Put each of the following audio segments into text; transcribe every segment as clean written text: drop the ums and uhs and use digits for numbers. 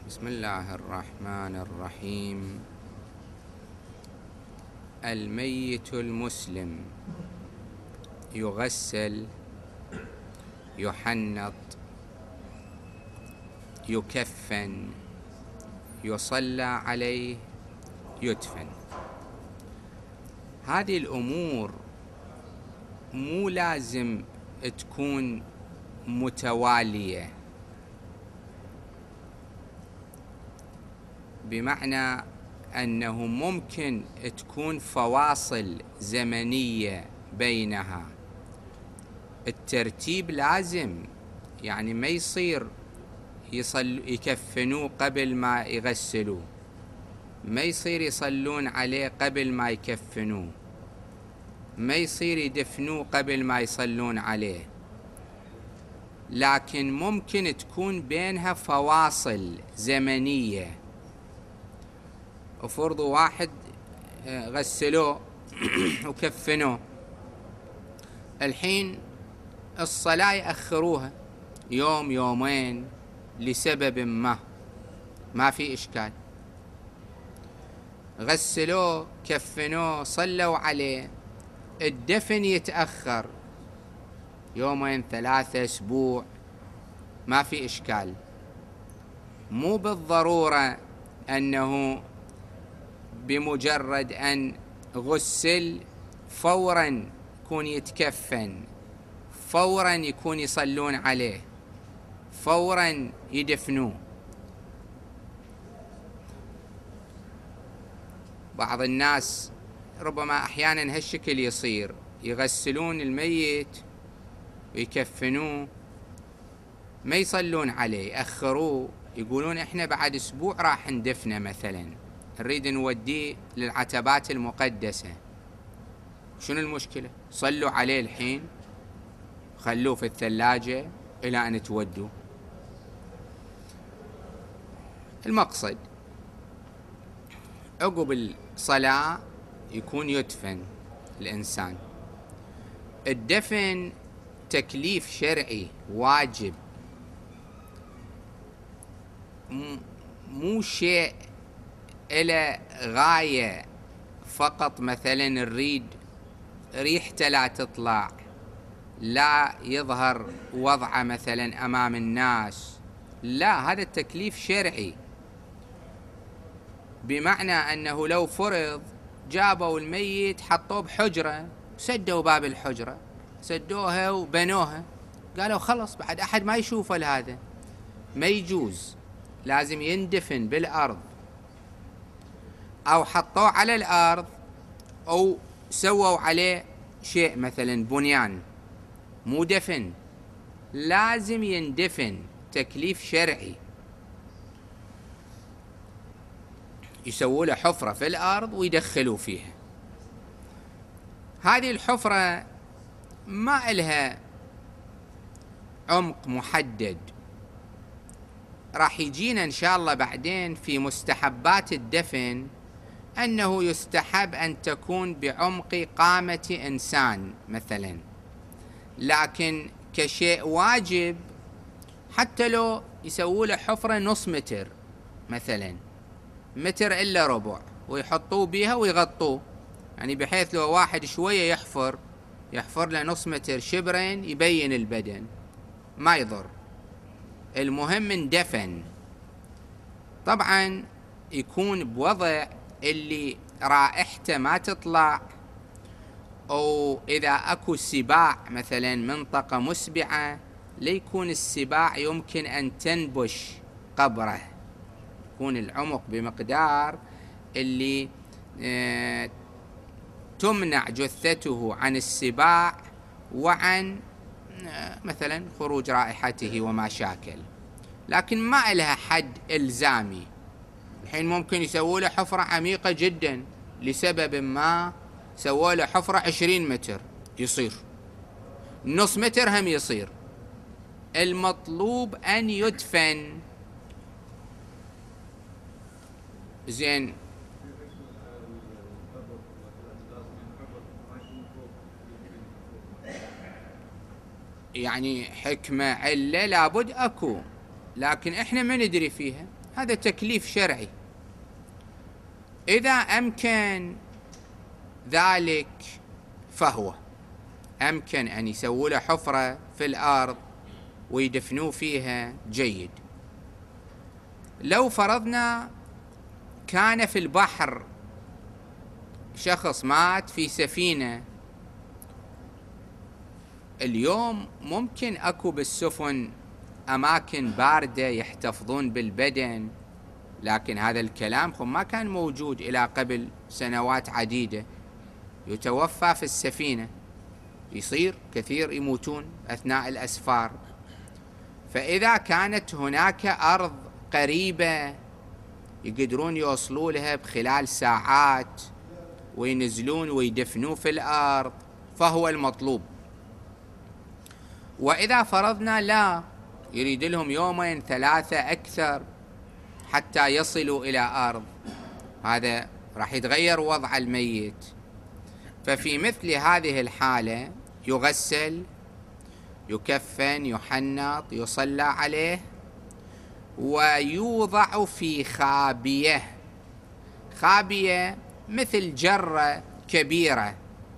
بسم الله الرحمن الرحيم. الميت المسلم يغسل، يحنط، يكفن، يصلى عليه، يدفن. هذه الأمور مو لازم تكون متوالية، بمعنى أنه ممكن تكون فواصل زمنية بينها. الترتيب لازم، يعني ما يصير يكفنوه قبل ما يغسلوه، ما يصير يصلون عليه قبل ما يكفنوه، ما يصير يدفنوه قبل ما يصلون عليه، لكن ممكن تكون بينها فواصل زمنية. وفرضوا واحد غسلوه وكفنوه، الحين الصلاة يأخروها يوم يومين لسبب ما في إشكال. غسلوه، كفنوه، صلوا عليه، الدفن يتأخر يومين، 3 أسبوع، ما في إشكال. مو بالضرورة أنه بمجرد أن غسل فورا يكون يتكفن، فورا يكون يصلون عليه، فورا يدفنوه. بعض الناس ربما أحيانا هالشكل يصير، يغسلون الميت ويكفنوه، ما يصلون عليه، يأخروه، يقولون إحنا بعد أسبوع راح ندفنه، مثلا نريد نوديه للعتبات المقدسة. شنو المشكلة؟ صلوا عليه الحين، خلوه في الثلاجة إلى أن تودوا. المقصد عقب الصلاة يكون يدفن الإنسان. الدفن تكليف شرعي واجب، مو شيء إلى غاية فقط مثلا نريد ريحته لا تطلع، لا يظهر وضعه مثلا أمام الناس، لا، هذا التكليف شرعي. بمعنى أنه لو فرض جابوا الميت حطوه بحجرة، سدوا باب الحجرة، سدوها وبنوها، قالوا خلص بعد أحد ما يشوفه، لهذا ما يجوز، لازم يندفن بالأرض، أو حطوه على الأرض أو سووا عليه شيء مثلا بنيان، مو دفن، لازم يندفن، تكليف شرعي. يسووا له حفرة في الأرض ويدخلوا فيها. هذه الحفرة ما إلها عمق محدد، راح يجينا إن شاء الله بعدين في مستحبات الدفن أنه يستحب أن تكون بعمق قامة إنسان مثلا، لكن كشيء واجب حتى لو يسووا له حفرة 1/2 متر مثلا، 1 متر إلا ربع، ويحطوه بيها ويغطوه، يعني بحيث لو واحد شوية يحفر له 1/2 متر، شبرين، يبين البدن، ما يضر، المهم اندفن. طبعا يكون بوضع اللي رائحته ما تطلع، أو إذا أكو سباع مثلا، منطقة مسبعة، ليكون السباع يمكن أن تنبش قبره، يكون العمق بمقدار اللي تمنع جثته عن السباع وعن مثلا خروج رائحته وما شاكل، لكن ما لها حد إلزامي. الحين ممكن يسووا له حفرة عميقة جدا لسبب ما، سووا له حفرة 20 متر، يصير 1/2 متر هم يصير. المطلوب أن يدفن. زين، يعني حكمة علة لابد أكو، لكن إحنا ما ندري فيها. هذا تكليف شرعي. إذا أمكن ذلك فهو أمكن أن يسووا له حفرة في الأرض ويدفنوا فيها، جيد. لو فرضنا كان في البحر شخص مات في سفينة، اليوم ممكن أكو بالسفن أماكن باردة يحتفظون بالبدن، لكن هذا الكلام ما كان موجود إلى قبل سنوات عديدة. يتوفى في السفينة، يصير كثير يموتون أثناء الأسفار. فإذا كانت هناك أرض قريبة يقدرون يوصلوا لها بخلال ساعات وينزلون ويدفنوا في الأرض، فهو المطلوب. وإذا فرضنا لا، يريد لهم يومين ثلاثة أكثر حتى يصلوا إلى أرض، هذا راح يتغير وضع الميت. ففي مثل هذه الحالة يغسل، يكفن، يحنط، يصلى عليه، ويوضع في خابية. خابية مثل جرة كبيرة،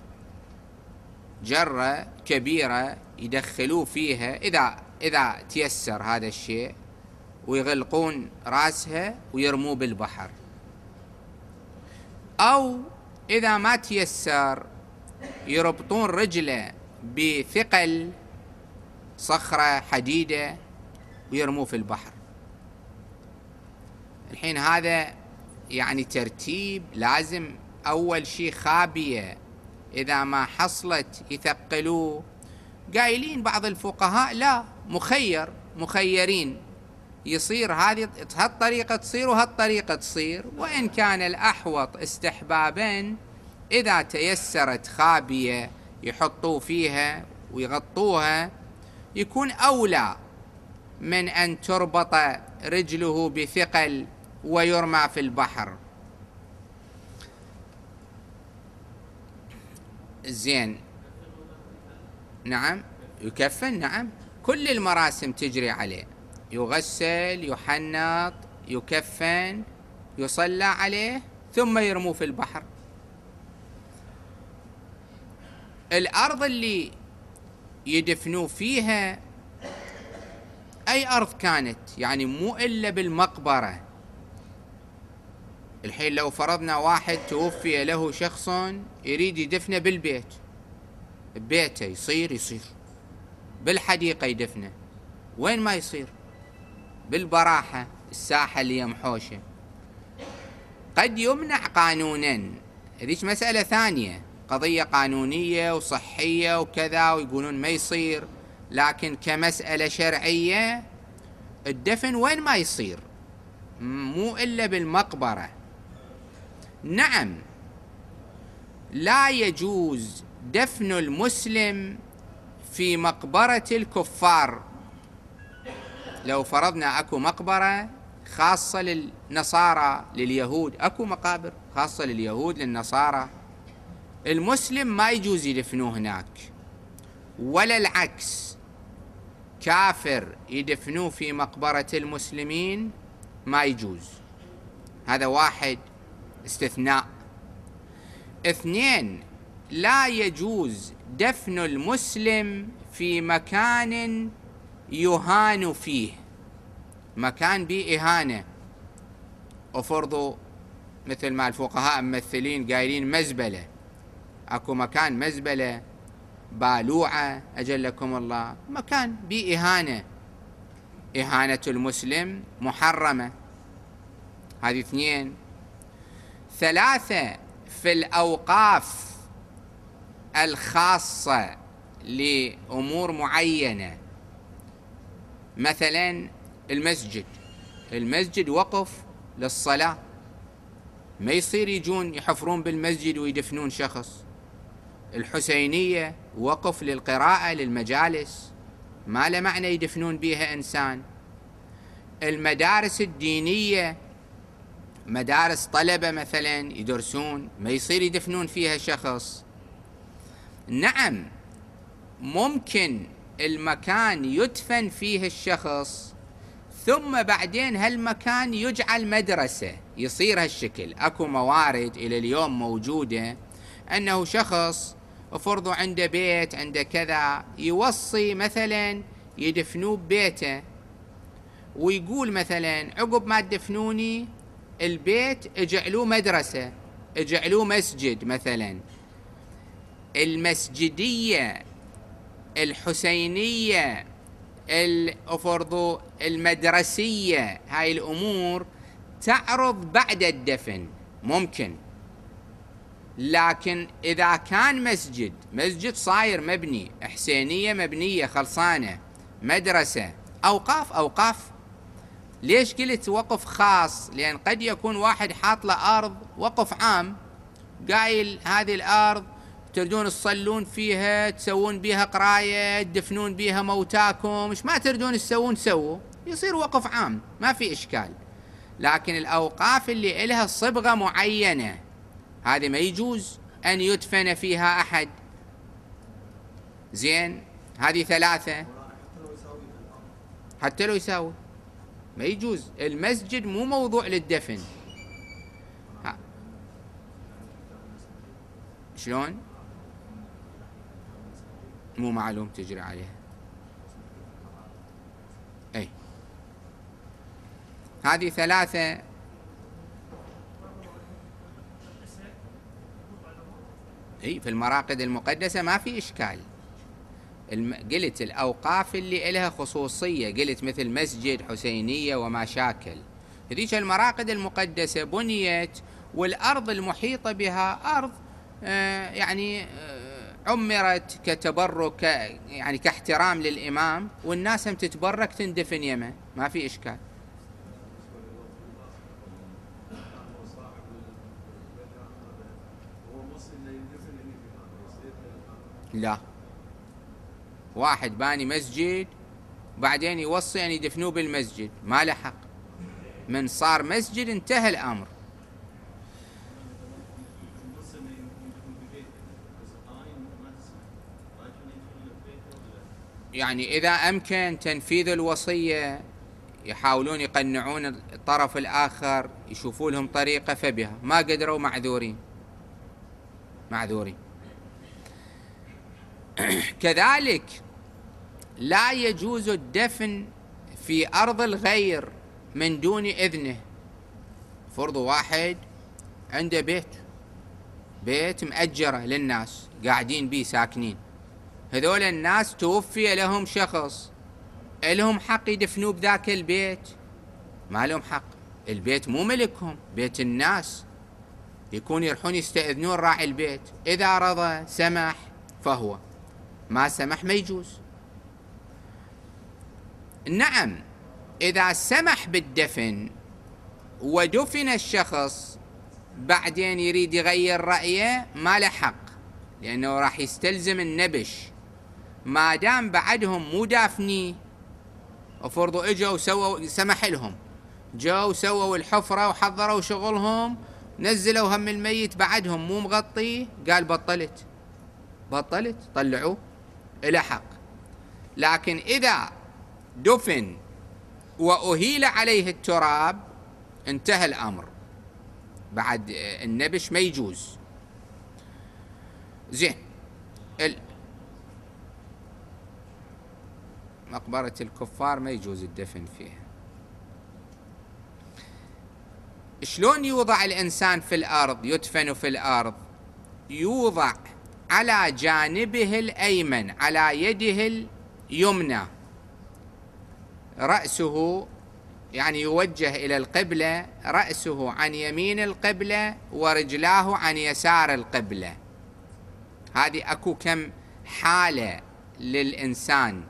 جرة كبيرة يدخلوا فيها إذا تيسر هذا الشيء، ويغلقون رأسها ويرموه بالبحر. أو إذا ما تيسر يربطون رجله بثقل صخرة حديدة ويرموه في البحر. الحين هذا يعني ترتيب، لازم أول شيء خابية، إذا ما حصلت يثقلوه. قايلين بعض الفقهاء لا، مخيرين، يصير هذه هالطريقة تصير وهالطريقة تصير، وإن كان الأحوط استحبابا إذا تيسرت خابية يحطوا فيها ويغطوها يكون أولى من أن تربط رجله بثقل ويرمى في البحر. زين، نعم يكفن، نعم كل المراسم تجري عليه، يغسل، يحنط، يكفن، يصلى عليه، ثم يرموه في البحر. الأرض اللي يدفنوا فيها أي أرض كانت، يعني مو إلا بالمقبرة. الحين لو فرضنا واحد توفي له شخص يريد يدفنه بالبيت، ببيته يصير بالحديقة يدفنه، وين ما يصير بالبراحة، الساحة اللي يمحوشة. قد يمنع قانونا، هذيك مسألة ثانية، قضية قانونية وصحية وكذا، ويقولون ما يصير. لكن كمسألة شرعية الدفن وين ما يصير، مو إلا بالمقبرة. نعم، لا يجوز دفن المسلم في مقبرة الكفار. لو فرضنا أكو مقبرة خاصة للنصارى لليهود، أكو مقابر خاصة لليهود للنصارى، المسلم ما يجوز يدفنوه هناك، ولا العكس، كافر يدفنوه في مقبرة المسلمين ما يجوز. هذا واحد استثناء. اثنين، لا يجوز دفن المسلم في مكان يهان فيه، مكان به إهانة. وفرضوا مثل ما الفقهاء ممثلين قايلين مزبلة، أكو مكان مزبلة بالوعة أجلكم الله، مكان به إهانة، إهانة المسلم محرمة. هذه اثنين. ثلاثة، في الأوقاف الخاصة لأمور معينة، مثلا المسجد وقف للصلاة، ما يصير يجون يحفرون بالمسجد ويدفنون شخص. الحسينية وقف للقراءة للمجالس، ما له معنى يدفنون بها إنسان. المدارس الدينية، مدارس طلبة مثلا يدرسون، ما يصير يدفنون فيها شخص. نعم، ممكن المكان يدفن فيه الشخص ثم بعدين هالمكان يجعل مدرسة، يصير هالشكل. أكو موارد إلى اليوم موجودة أنه شخص فرضوا عنده بيت، عنده كذا، يوصي مثلا يدفنوه ببيته، ويقول مثلا عقب ما تدفنوني البيت اجعلوه مدرسة، اجعلوه مسجد مثلا. المسجدية الحسينية فرضوا المدرسية، هاي الأمور تعرض بعد الدفن ممكن. لكن إذا كان مسجد صاير مبني، حسينية مبنية خلصانة، مدرسة، أوقاف. ليش قلت وقف خاص؟ لأن قد يكون واحد حاط له أرض وقف عام، قايل هذه الأرض تردون تصلون فيها، تسوون بيها قراية، تدفنون بيها موتاكم، مش ما تردون تسوون سووا، يصير وقف عام ما في إشكال. لكن الأوقاف اللي إلها صبغة معينة هذه ما يجوز أن يدفن فيها أحد. زين، هذه 3. حتى لو يساوي ما يجوز. المسجد مو موضوع للدفن. شلون؟ مو معلوم تجري عليها. اي هذه 3. اي في المراقد المقدسة ما في إشكال. قلت الأوقاف اللي إلها خصوصية، قلت مثل مسجد، حسينية وما شاكل، هذيك المراقد المقدسة بنيت والأرض المحيطة بها أرض يعني عمرت كتبرك، يعني كاحترام للإمام، والناس هم تتبرك تندفن يمه، ما في إشكال. لا، واحد باني مسجد بعدين يوصي أن يدفنوه بالمسجد، ما له حق. من صار مسجد انتهى الأمر. يعني إذا أمكن تنفيذ الوصية يحاولون يقنعون الطرف الآخر، يشوفوا لهم طريقة فبها، ما قدروا معذورين. كذلك لا يجوز الدفن في أرض الغير من دون إذنه. فرضوا واحد عنده بيت مأجرة للناس قاعدين بيه ساكنين، هذول الناس توفي لهم شخص، لهم حق يدفنوه بذاك البيت؟ ما لهم حق، البيت مو ملكهم، بيت الناس. يكون يروحون يستأذنون راعي البيت، إذا رضى سمح فهو، ما سمح ما يجوز. نعم، إذا سمح بالدفن ودفن الشخص بعدين يريد يغير رأيه ما له حق، لأنه راح يستلزم النبش. ما دام بعدهم مو دافني، وفرضوا اجوا وسووا، سمح لهم، جو سووا الحفرة وحضروا شغلهم، نزلوا هم الميت بعدهم مو مغطي، قال بطلت طلعوه، إلى حق. لكن إذا دفن وأهيل عليه التراب انتهى الأمر، بعد النبش ما يجوز. زين، مقبرة الكفار ما يجوز الدفن فيها. شلون يوضع الإنسان في الأرض؟ يدفن في الأرض، يوضع على جانبه الأيمن، على يده اليمنى، رأسه يعني يوجه إلى القبلة، رأسه عن يمين القبلة ورجلاه عن يسار القبلة. هذه أكو كم حالة للإنسان.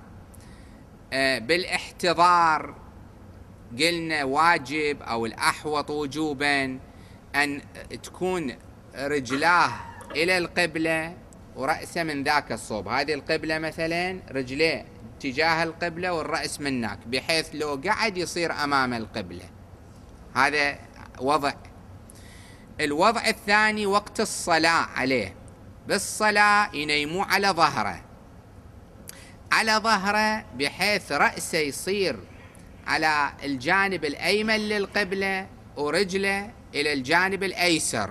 بالاحتضار قلنا واجب أو الأحوط وجوبا أن تكون رجلاه إلى القبلة ورأسه من ذاك الصوب. هذه القبلة مثلا، رجليه اتجاه القبلة والرأس منك، بحيث لو قعد يصير أمام القبلة. هذا وضع. الوضع الثاني وقت الصلاة عليه، بالصلاة ينيموا على ظهره، بحيث رأسه يصير على الجانب الأيمن للقبلة ورجله إلى الجانب الأيسر،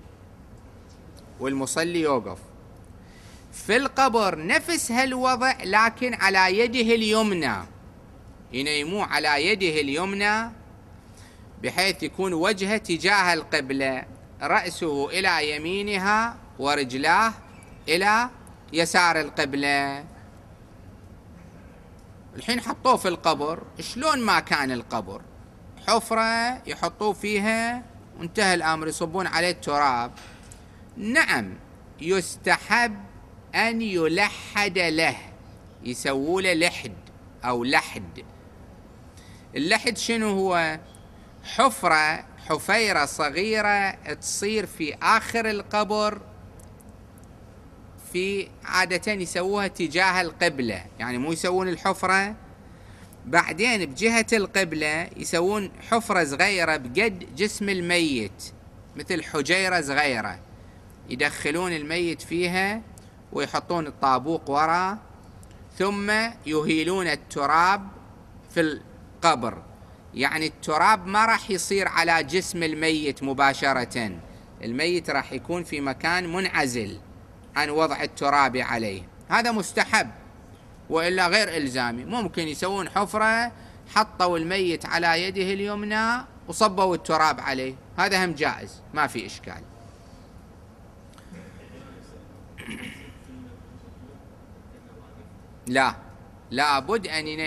والمصلي يوقف. في القبر نفس هالوضع لكن على يده اليمنى، ينيموه على يده اليمنى بحيث يكون وجهه تجاه القبلة، رأسه إلى يمينها ورجلاه إلى يسار القبلة. الحين حطوه في القبر، شلون ما كان القبر حفرة يحطوه فيها وانتهى الأمر، يصبون عليه التراب. نعم يستحب أن يلحد له، يسووا له لحد أو لحد. اللحد شنو هو؟ حفيرة صغيرة تصير في آخر القبر، في عادة يسووها تجاه القبلة، يعني مو يسوون الحفرة بعدين بجهة القبلة، يسوون حفرة صغيرة بقد جسم الميت، مثل حجيرة صغيرة، يدخلون الميت فيها ويحطون الطابوق وراء، ثم يهيلون التراب في القبر. يعني التراب ما راح يصير على جسم الميت مباشرة، الميت راح يكون في مكان منعزل عن وضع التراب عليه. هذا مستحب وإلا غير إلزامي. ممكن يسوون حفرة حطوا الميت على يده اليمنى وصبوا التراب عليه، هذا هم جائز، ما في إشكال. لا، لابد أن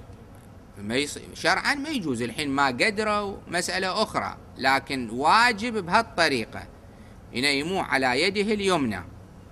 شرعا ما يجوز. الحين ما قدروا مسألة أخرى، لكن واجب بهالطريقة ينيموه على يده اليمنى.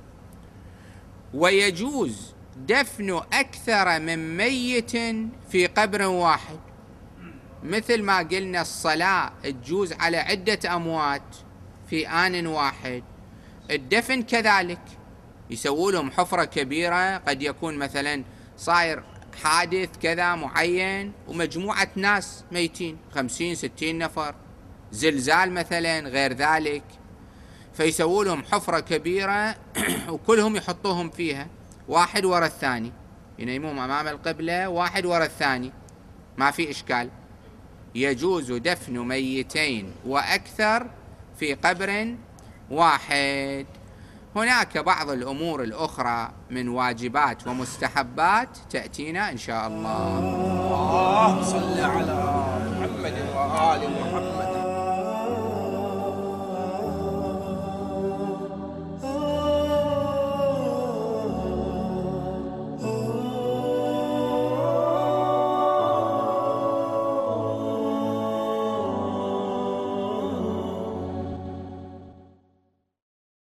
ويجوز دفن أكثر من ميت في قبر واحد، مثل ما قلنا الصلاة تجوز على عدة أموات في آن واحد، الدفن كذلك. يسووا لهم حفرة كبيرة، قد يكون مثلا صاير حادث كذا معين ومجموعة ناس ميتين 50-60 نفر، زلزال مثلا غير ذلك، فيسووا لهم حفرة كبيرة وكلهم يحطوهم فيها واحد ورا الثاني، ينيموهم أمام القبلة واحد ورا الثاني، ما في إشكال. يجوز دفن ميتين وأكثر في قبر واحد. هناك بعض الأمور الأخرى من واجبات ومستحبات تأتينا إن شاء الله. اللهم صل على محمد وآل محمد.